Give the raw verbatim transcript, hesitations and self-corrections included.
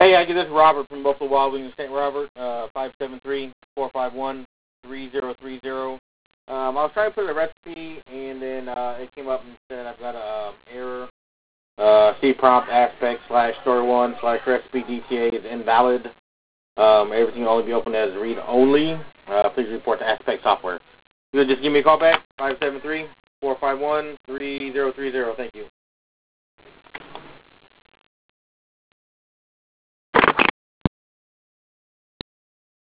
Hey, I get this Robert from Buffalo Wild Wings in Saint Robert, uh, five seven three, four five one, three zero three zero. Um, I was trying to put in a recipe, and then uh, it came up and said I've got an um, error. Uh, C prompt aspect slash story one slash recipe D T A is invalid. Um, everything will only be open as read only. Uh, please report to Aspect Software. You can just give me a call back, five seven three, four five one, three zero three zero. Thank you.